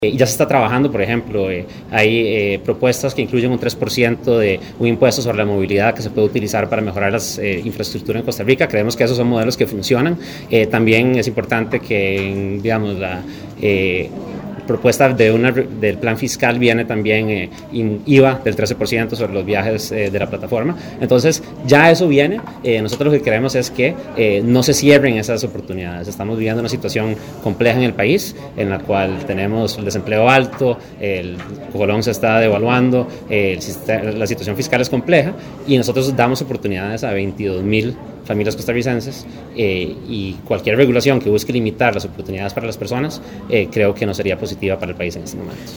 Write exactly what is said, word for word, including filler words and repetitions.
Y ya se está trabajando, por ejemplo, eh, hay eh, propuestas que incluyen un tres por ciento de un impuesto sobre la movilidad que se puede utilizar para mejorar la eh, infraestructura en Costa Rica. Creemos que esos son modelos que funcionan. Eh, también es importante que, digamos, la eh, propuesta de una, del plan fiscal viene también eh, I V A del trece por ciento sobre los viajes eh, de la plataforma. Entonces, ya eso viene. Eh, nosotros lo que queremos es que eh, no se cierren esas oportunidades. Estamos viviendo una situación compleja en el país, en la cual tenemos el desempleo alto, el colón se está devaluando, el sistema, la situación fiscal es compleja, y nosotros damos oportunidades a veintidós mil familias costarricenses, eh, y cualquier regulación que busque limitar las oportunidades para las personas, eh, creo que no sería positiva para el país en este momento.